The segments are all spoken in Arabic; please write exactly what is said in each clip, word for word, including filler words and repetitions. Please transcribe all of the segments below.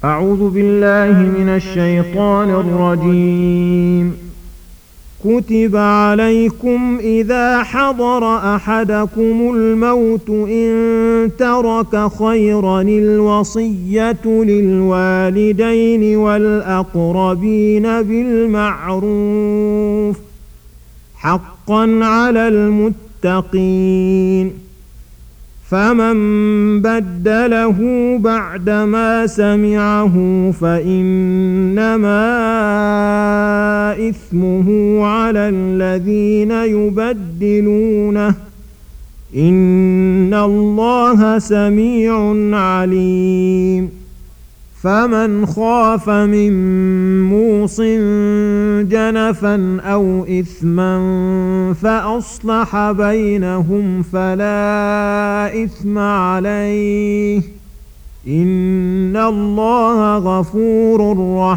أعوذ بالله من الشيطان الرجيم. كتب عليكم إذا حضر أحدكم الموت إن ترك خيرا الوصية للوالدين والأقربين بالمعروف حقا على المتقين. فمن بدله بعدما سمعه فإنما إثمه على الذين يبدلونه إن الله سميع عليم. فمن خاف من موص جنفا أو إثما فأصلح بينهم فلا إثم عليه إن الله غفور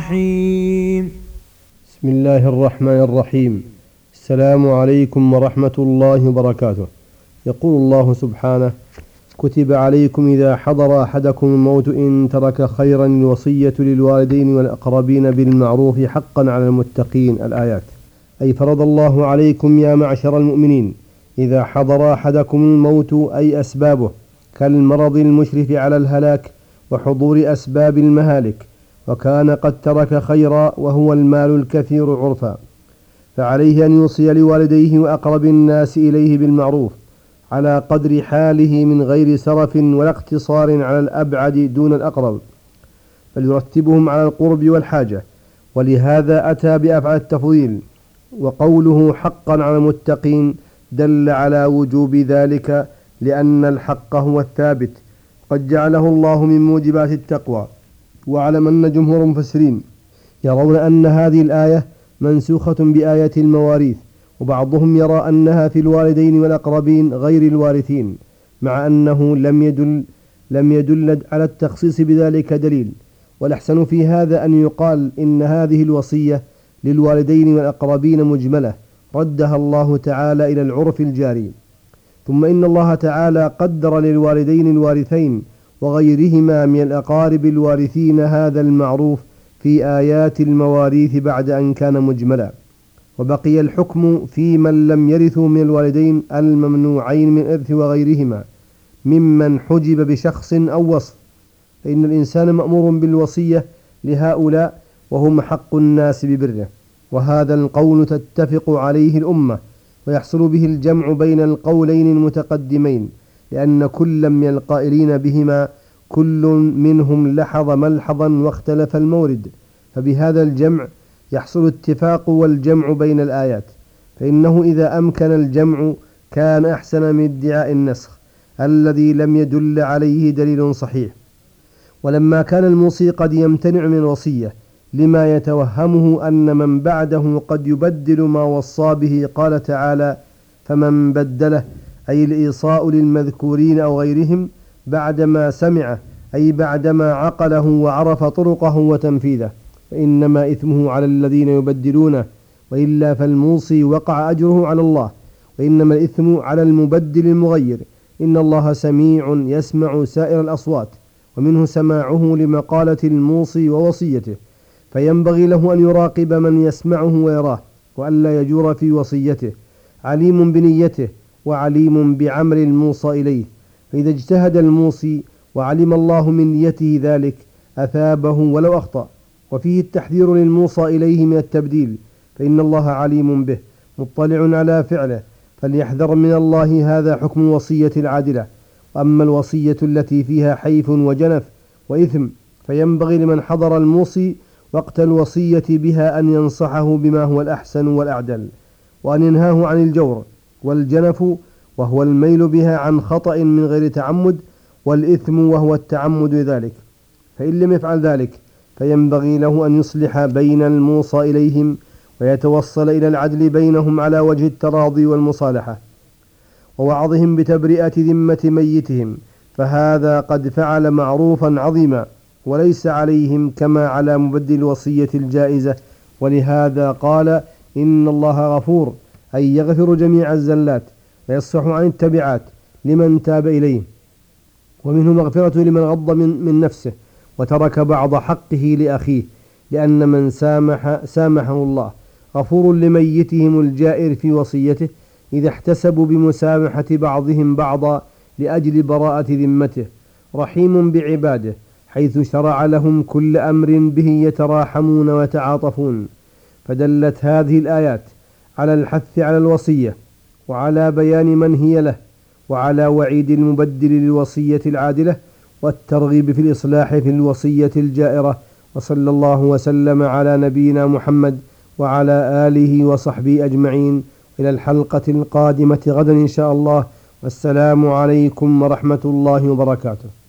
رحيم. بسم الله الرحمن الرحيم. السلام عليكم ورحمة الله وبركاته. يقول الله سبحانه: كتب عليكم إذا حضر أحدكم الموت إن ترك خيرا الوصية للوالدين والأقربين بالمعروف حقا على المتقين. الآيات. أي فرض الله عليكم يا معشر المؤمنين إذا حضر أحدكم الموت، أي أسبابه كالمرض المشرف على الهلاك وحضور أسباب المهالك، وكان قد ترك خيرا وهو المال الكثير عرفا، فعليه أن يوصي لوالديه وأقرب الناس إليه بالمعروف على قدر حاله من غير سرف ولا اقتصار على الأبعد دون الأقرب، فليرتبهم على القرب والحاجة. ولهذا أتى بأفعال التفضيل، وقوله حقا على المتقين دل على وجوب ذلك، لأن الحق هو الثابت قد جعله الله من موجبات التقوى. واعلم أن جمهور المفسرين يرون أن هذه الآية منسوخة بآية المواريث، وبعضهم يرى أنها في الوالدين والأقربين غير الوارثين، مع أنه لم يدل, لم يدل على التخصيص بذلك دليل. والأحسن في هذا أن يقال إن هذه الوصية للوالدين والأقربين مجملة ردها الله تعالى إلى العرف الجاري. ثم إن الله تعالى قدر للوالدين الوارثين وغيرهما من الأقارب الوارثين هذا المعروف في آيات المواريث بعد أن كان مجملا، وبقي الحكم في من لم يرثوا من الوالدين الممنوعين من الإرث وغيرهما ممن حجب بشخص أو وصف، فإن الإنسان مأمور بالوصية لهؤلاء وهم حق الناس ببره. وهذا القول تتفق عليه الأمة، ويحصل به الجمع بين القولين المتقدمين، لأن كل من القائلين بهما كل منهم لحظ ملحظا واختلف المورد، فبهذا الجمع يحصل اتفاق والجمع بين الآيات. فإنه إذا أمكن الجمع كان أحسن من ادعاء النسخ الذي لم يدل عليه دليل صحيح. ولما كان الموصي قد يمتنع من الوصية لما يتوهمه أن من بعده قد يبدل ما وصى به، قال تعالى: فمن بدله، أي الإيصاء للمذكورين أو غيرهم بعدما سمعه، أي بعدما عقله وعرف طرقه وتنفيذه، فإنما إثمه على الذين يبدلونه، وإلا فالموصي وقع أجره على الله، وإنما الإثم على المبدل المغير. إن الله سميع يسمع سائر الأصوات، ومنه سماعه لمقالة الموصي ووصيته، فينبغي له أن يراقب من يسمعه ويراه، وألا يجور في وصيته. عليم بنيته وعليم بعمل الموصى إليه، فإذا اجتهد الموصي وعلم الله من نيته ذلك أثابه ولو أخطأ. وفيه التحذير للموصى إليه من التبديل، فإن الله عليم به مطلع على فعله، فليحذر من الله. هذا حكم الوصية العادلة. وأما الوصية التي فيها حيف وجنف وإثم فينبغي لمن حضر الموصي وقت الوصية بها أن ينصحه بما هو الأحسن والأعدل، وأن ينهاه عن الجور والجنف وهو الميل بها عن خطأ من غير تعمد، والإثم وهو التعمد ذلك. فإن لم يفعل ذلك فينبغي له أن يصلح بين الموصى إليهم ويتوصل إلى العدل بينهم على وجه التراضي والمصالحة، ووعظهم بتبرئة ذمة ميتهم، فهذا قد فعل معروفا عظيما وليس عليهم كما على مبدل الوصية الجائزة. ولهذا قال: إن الله غفور، أي يغفر جميع الزلات ويصفح عن التبعات لمن تاب إليه، ومنه مغفرة لمن غض من, من نفسه، وترك بعض حقه لأخيه، لأن من سامح سامحه الله غفور لميتهم الجائر في وصيته إذا احتسبوا بمسامحة بعضهم بعضا لأجل براءة ذمته، رحيم بعباده حيث شرع لهم كل أمر به يتراحمون ويتعاطفون. فدلت هذه الآيات على الحث على الوصية، وعلى بيان من هي له، وعلى وعيد المبدل للوصية العادلة، والترغيب في الإصلاح في الوصية الجائرة. وصلى الله وسلم على نبينا محمد وعلى آله وصحبه أجمعين. إلى الحلقة القادمة غدا إن شاء الله، والسلام عليكم ورحمة الله وبركاته.